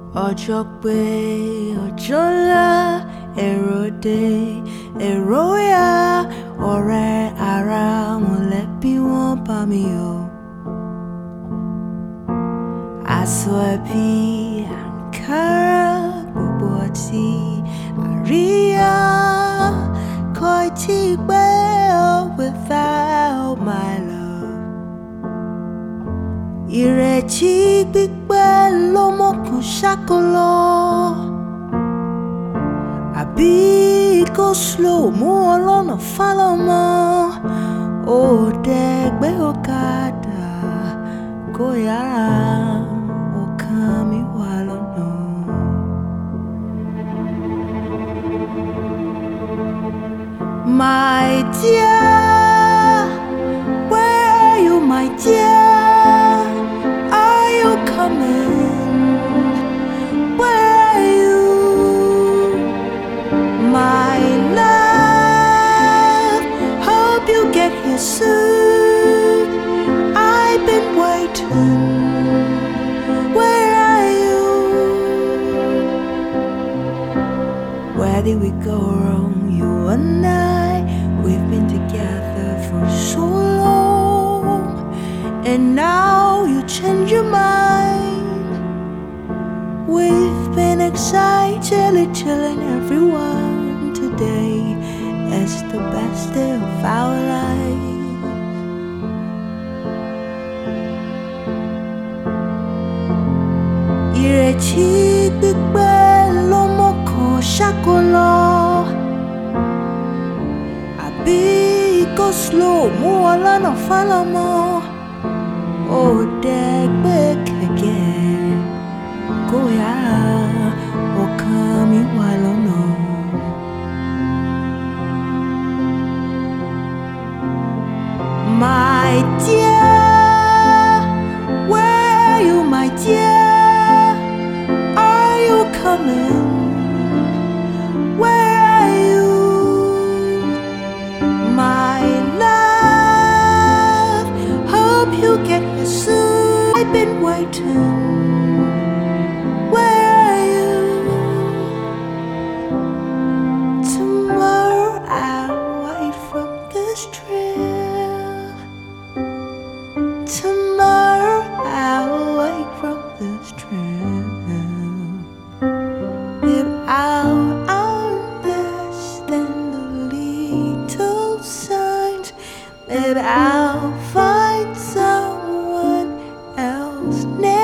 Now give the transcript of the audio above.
ọjọ́ pé ọjọ́ ńlá èrò dé èrò yá ọ̀rẹ́ ará mọ̀lẹ́bí wọn bá mi yọ̀. Aṣọ ẹbí àǹkárá gbogbo ọtí àríyá kò tí ì pẹ́ without my love. Ìrètí pípẹ́ ló mọ̀kàn ṣákóló àbí kó slow mú wọn lọ́nà fálọ́mọ́ òde gbé ọ̀kadà kó yára ọkàn mi wà lọ́nà. My dear, where are you, my dear? Are you coming? Where are you? My love, hope you get here soon. I've been waiting. Where are you? Where did we go wrong, you and I? We've been together for so long, and now you change your mind. We've been excitedly telling everyone today is the best day of our life. Ìrètí pípẹ́ ló mọ̀kàn ṣákóló àbí kó slow mú wọn lọ́nà fálọ́mọ́ òde gbé kẹ̀kẹ́ kó yára ọkàn mi wà lọ́nà. My dear, where are you, my dear? Are you coming? Where are you? My love, hope you get here soon. I've been waiting. Where are you? Tomorrow I'll wait from this trail. Tomorrow I'll wait from this trail. If I'll understand the little signs, maybe I'll find someone else.